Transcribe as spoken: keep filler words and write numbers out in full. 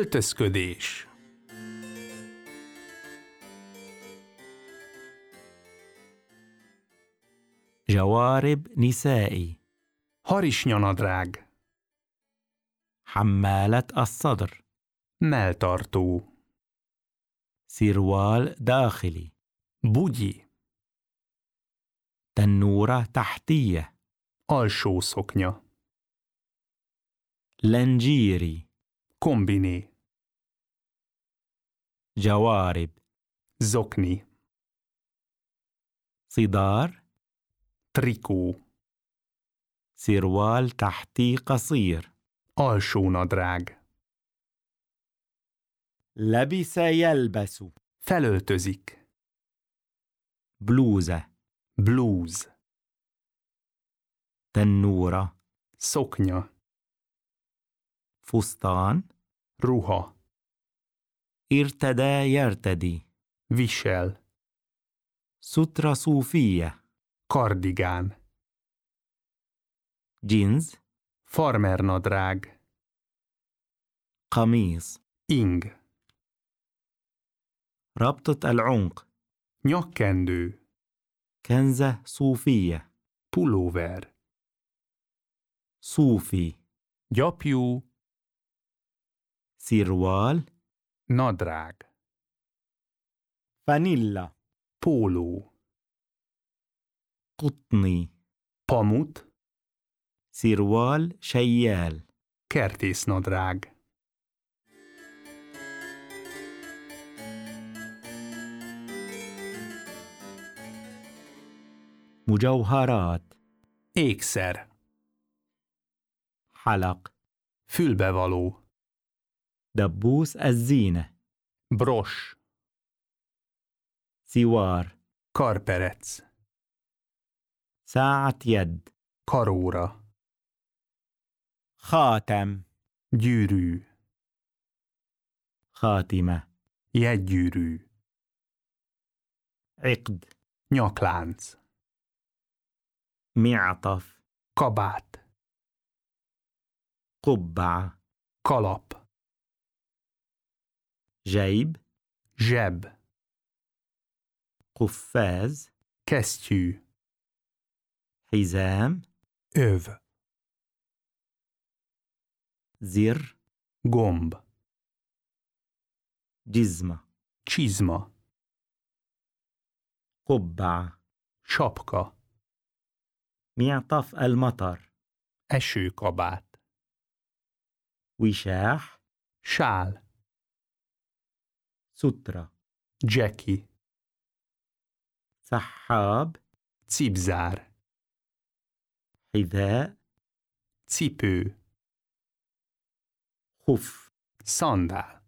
Öltözködés. جوارب نسائي. Harisnyanadrág. حمالة الصدر. Melltartó. سروال داخلي. Bugyi. تنورة تحتية. Alsó szoknya. لنجيري. Kombiné. جوارب. Zokni. صدار. Trikó. سروال تحتي قصير. Alsónadrág. لبس يلبس. Felöltözik. بلوزة. Blúz. تنورة. Szoknya. فستان. Ruha. ارتدى يرتدي. Visel. سترة صوفية. Kardigán. جينز. Farmernadrág. قميص. Ing. ربطة العنق. Nyakkendő. كنزة صوفية. Pulóver. صوفي. Gyapjú. سروال. Nadrág. فانيلا. Póló. قطني. Pamut. سروال شيال. Kertésznadrág. مجوهرات. Ékszer. حلق. Fülbevaló. دبوس الزينة. Bros. سوار. Karperec. ساعة يد. Karóra. خاتم. Gyűrű. خاتمة. Jegygyűrű. عقد. Nyaklánc. معطف. Kabát. قبعة. Kalap. جيب. Zseb. قفاز. Kesztyű. حزام. Öv. زر. Gomb. جزمة. Csizma. قبعة. Sapka. معطف المطر. Esőkabát. وشاح. Sál. سترة. Dzseki. سحاب. Cipzár. حذاء. Cipő. خف. Szandál.